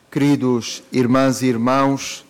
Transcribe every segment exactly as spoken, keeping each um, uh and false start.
Queridos irmãs e irmãos,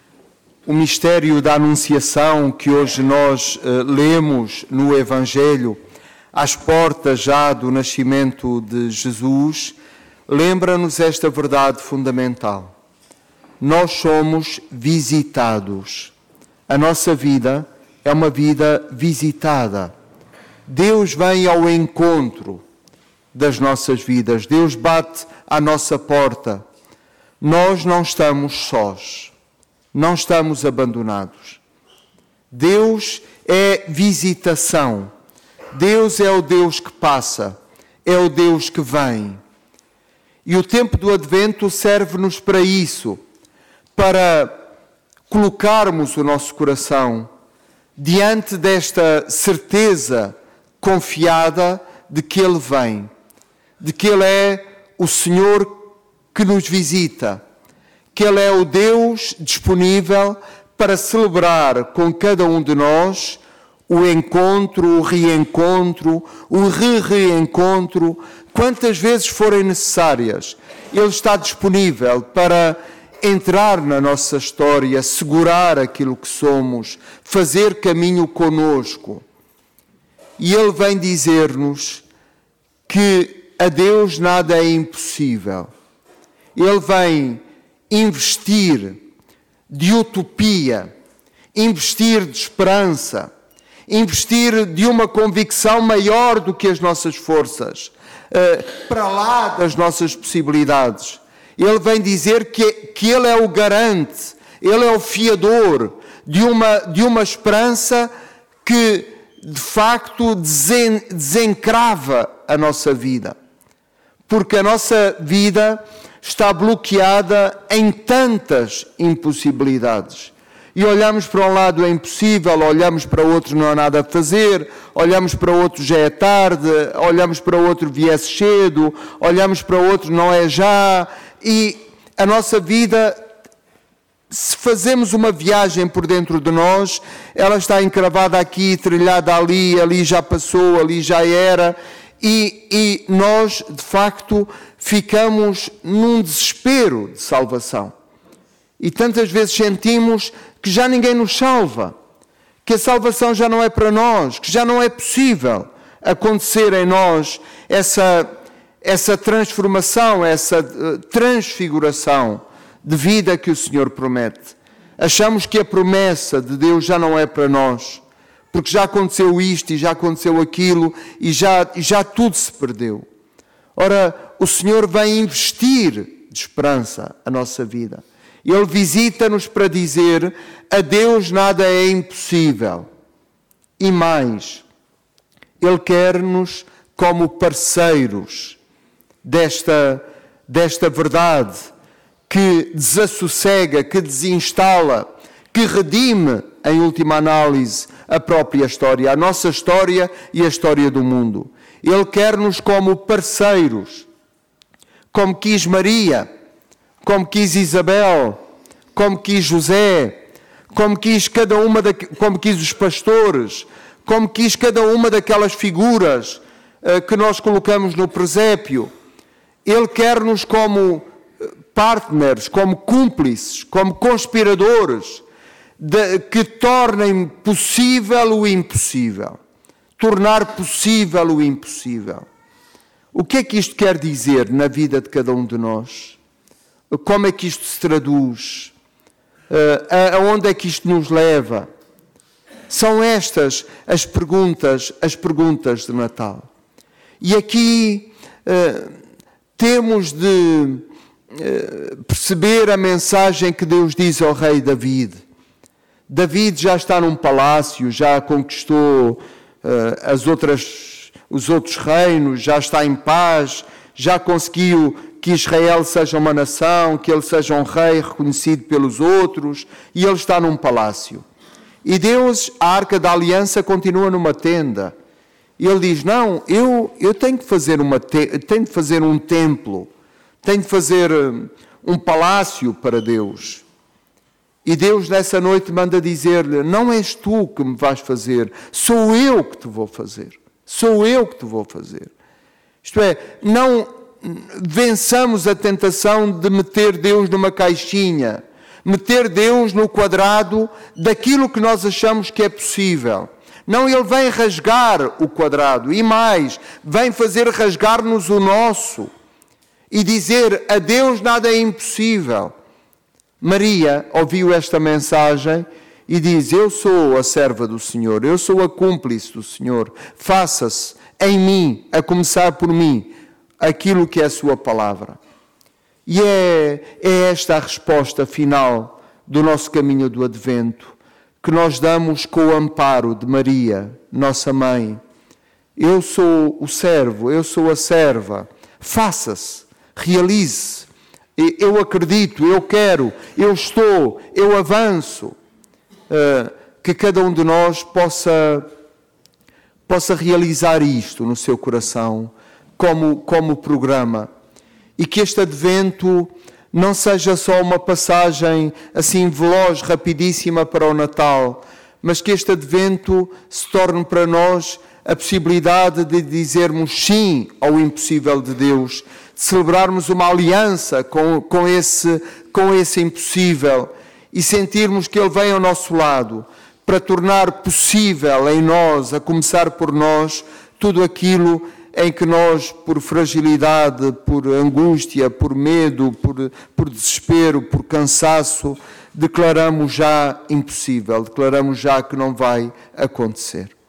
o mistério da Anunciação que hoje nós uh, lemos no Evangelho, às portas já do nascimento de Jesus, lembra-nos esta verdade fundamental. Nós somos visitados. A nossa vida é uma vida visitada. Deus vem ao encontro das nossas vidas. Deus bate à nossa porta. Nós não estamos sós. Não estamos abandonados. Deus é visitação. Deus é o Deus que passa. É o Deus que vem. E o tempo do Advento serve-nos para isso, para colocarmos o nosso coração diante desta certeza confiada de que Ele vem, de que Ele é o Senhor que nos visita, que Ele é o Deus disponível para celebrar com cada um de nós o encontro, o reencontro, o re-reencontro, quantas vezes forem necessárias. Ele está disponível para entrar na nossa história, segurar aquilo que somos, fazer caminho conosco. E Ele vem dizer-nos que a Deus nada é impossível. Ele vem investir de utopia, investir de esperança, investir de uma convicção maior do que as nossas forças, para lá das nossas possibilidades. Ele vem dizer que, que Ele é o garante, Ele é o fiador de uma, de uma esperança que, de facto, desen, desencrava a nossa vida. Porque a nossa vida está bloqueada em tantas impossibilidades. E olhamos para um lado é impossível, olhamos para outro não há nada a fazer, olhamos para outro já é tarde, olhamos para outro viesse cedo, olhamos para outro não é já. E a nossa vida, se fazemos uma viagem por dentro de nós, ela está encravada aqui, trilhada ali, ali já passou, ali já era. E, e nós, de facto, ficamos num desespero de salvação. E tantas vezes sentimos que já ninguém nos salva, que a salvação já não é para nós, que já não é possível acontecer em nós essa, essa transformação, essa transfiguração de vida que o Senhor promete. Achamos que a promessa de Deus já não é para nós, porque já aconteceu isto e já aconteceu aquilo e já, e já tudo se perdeu. Ora, o Senhor vem investir de esperança a nossa vida. Ele visita-nos para dizer: a Deus nada é impossível. E mais, Ele quer-nos como parceiros desta, desta verdade que desassossega, que desinstala, que redime, em última análise, a própria história, a nossa história e a história do mundo. Ele quer-nos como parceiros, como quis Maria, como quis Isabel, como quis José, como quis cada uma da, como quis os pastores, como quis cada uma daquelas figuras uh, que nós colocamos no presépio. Ele quer-nos como partners, como cúmplices, como conspiradores, de, que tornem possível o impossível. Tornar possível o impossível. O que é que isto quer dizer na vida de cada um de nós? Como é que isto se traduz? Uh, aonde é que isto nos leva? São estas as perguntas, as perguntas de Natal. E aqui uh, temos de uh, perceber a mensagem que Deus diz ao rei David. David já está num palácio, já conquistou uh, as outras, os outros reinos, já está em paz, já conseguiu que Israel seja uma nação, que ele seja um rei reconhecido pelos outros, e ele está num palácio. E Deus, a Arca da Aliança, continua numa tenda. E ele diz: não, eu, eu tenho, que fazer uma te- tenho de fazer um templo, tenho de fazer um palácio para Deus. E Deus nessa noite manda dizer-lhe: não és tu que me vais fazer, sou eu que te vou fazer. Sou eu que te vou fazer. Isto é, não... vençamos a tentação de meter Deus numa caixinha, meter Deus no quadrado daquilo que nós achamos que é possível. Não, Ele vem rasgar o quadrado e mais, vem fazer rasgar-nos o nosso e dizer: a Deus nada é impossível. Maria ouviu esta mensagem e diz: eu sou a serva do Senhor, eu sou a cúmplice do Senhor, faça-se em mim, a começar por mim, aquilo que é a sua palavra. E é, é esta a resposta final do nosso caminho do Advento, que nós damos com o amparo de Maria, nossa mãe. Eu sou o servo, eu sou a serva, faça-se, realize-se. Eu acredito, eu quero, eu estou, eu avanço. Uh, que cada um de nós possa, possa realizar isto no seu coração, como, como programa. E que este Advento não seja só uma passagem assim veloz, rapidíssima para o Natal, mas que este Advento se torne para nós a possibilidade de dizermos sim ao impossível de Deus, de celebrarmos uma aliança com, com, esse, com esse impossível e sentirmos que Ele vem ao nosso lado para tornar possível em nós, a começar por nós, tudo aquilo em que nós, por fragilidade, por angústia, por medo, por, por desespero, por cansaço, declaramos já impossível, declaramos já que não vai acontecer.